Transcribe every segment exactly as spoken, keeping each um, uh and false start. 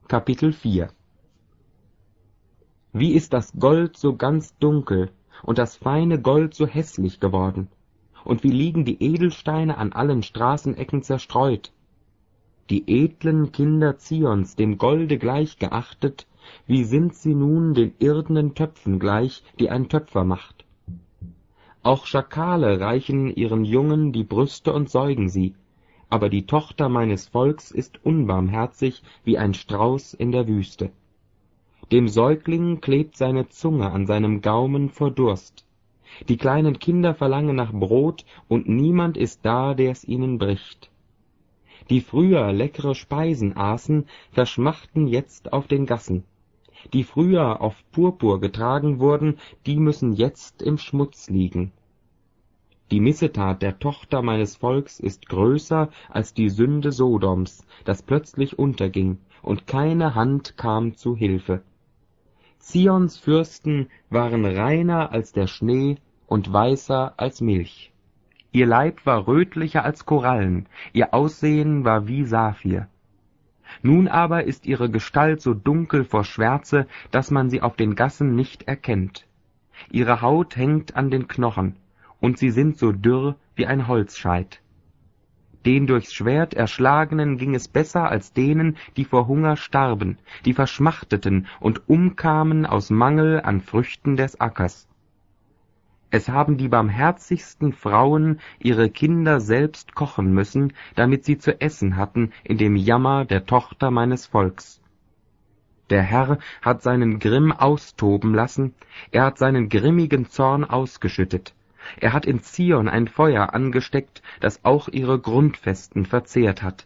Kapitel vier. Wie ist das Gold so ganz dunkel und das feine Gold so hässlich geworden? Und wie liegen die Edelsteine an allen Straßenecken zerstreut? Die edlen Kinder Zions, dem Golde gleich geachtet, wie sind sie nun den irdenen Töpfen gleich, die ein Töpfer macht? Auch Schakale reichen ihren Jungen die Brüste und säugen sie, aber die Tochter meines Volks ist unbarmherzig wie ein Strauß in der Wüste. Dem Säugling klebt seine Zunge an seinem Gaumen vor Durst. Die kleinen Kinder verlangen nach Brot, und niemand ist da, der es ihnen bricht. Die früher leckere Speisen aßen, verschmachten jetzt auf den Gassen. Die früher auf Purpur getragen wurden, die müssen jetzt im Schmutz liegen. Die Missetat der Tochter meines Volks ist größer als die Sünde Sodoms, das plötzlich unterging, und keine Hand kam zu Hilfe. Zions Fürsten waren reiner als der Schnee und weißer als Milch. Ihr Leib war rötlicher als Korallen, ihr Aussehen war wie Saphir. Nun aber ist ihre Gestalt so dunkel vor Schwärze, dass man sie auf den Gassen nicht erkennt. Ihre Haut hängt an den Knochen, und sie sind so dürr wie ein Holzscheit. Den durchs Schwert Erschlagenen ging es besser als denen, die vor Hunger starben, die verschmachteten und umkamen aus Mangel an Früchten des Ackers. Es haben die barmherzigsten Frauen ihre Kinder selbst kochen müssen, damit sie zu essen hatten in dem Jammer der Tochter meines Volks. Der Herr hat seinen Grimm austoben lassen, er hat seinen grimmigen Zorn ausgeschüttet. Er hat in Zion ein Feuer angesteckt, das auch ihre Grundfesten verzehrt hat.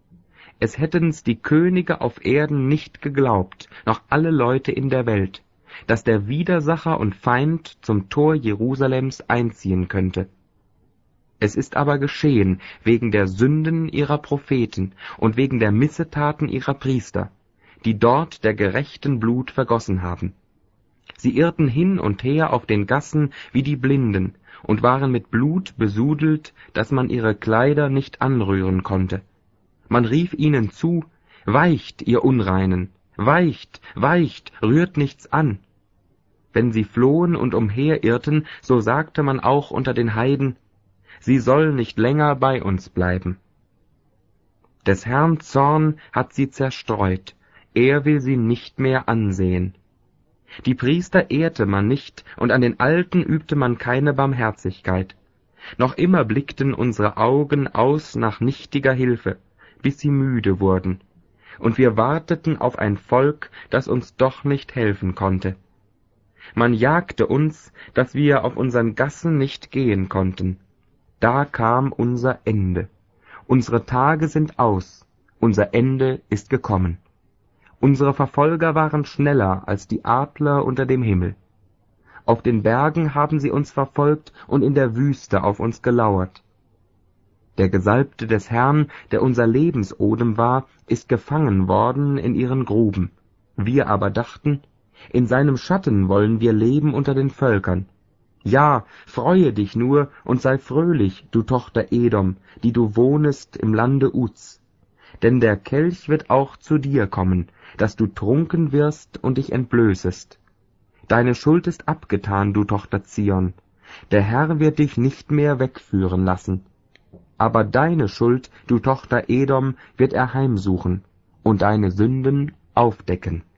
Es hätten's die Könige auf Erden nicht geglaubt, noch alle Leute in der Welt, dass der Widersacher und Feind zum Tor Jerusalems einziehen könnte. Es ist aber geschehen wegen der Sünden ihrer Propheten und wegen der Missetaten ihrer Priester, die dort der Gerechten Blut vergossen haben. Sie irrten hin und her auf den Gassen wie die Blinden und waren mit Blut besudelt, dass man ihre Kleider nicht anrühren konnte. Man rief ihnen zu: Weicht, ihr Unreinen, weicht, weicht, rührt nichts an. Wenn sie flohen und umherirrten, so sagte man auch unter den Heiden: Sie soll nicht länger bei uns bleiben. Des Herrn Zorn hat sie zerstreut, er will sie nicht mehr ansehen. Die Priester ehrte man nicht, und an den Alten übte man keine Barmherzigkeit. Noch immer blickten unsere Augen aus nach nichtiger Hilfe, bis sie müde wurden, und wir warteten auf ein Volk, das uns doch nicht helfen konnte. Man jagte uns, dass wir auf unseren Gassen nicht gehen konnten. Da kam unser Ende. Unsere Tage sind aus, unser Ende ist gekommen. Unsere Verfolger waren schneller als die Adler unter dem Himmel. Auf den Bergen haben sie uns verfolgt und in der Wüste auf uns gelauert. Der Gesalbte des Herrn, der unser Lebensodem war, ist gefangen worden in ihren Gruben. Wir aber dachten: In seinem Schatten wollen wir leben unter den Völkern. Ja, freue dich nur und sei fröhlich, du Tochter Edom, die du wohnest im Lande Uz. Denn der Kelch wird auch zu dir kommen, dass du trunken wirst und dich entblößest. Deine Schuld ist abgetan, du Tochter Zion. Der Herr wird dich nicht mehr wegführen lassen. Aber deine Schuld, du Tochter Edom, wird er heimsuchen und deine Sünden aufdecken.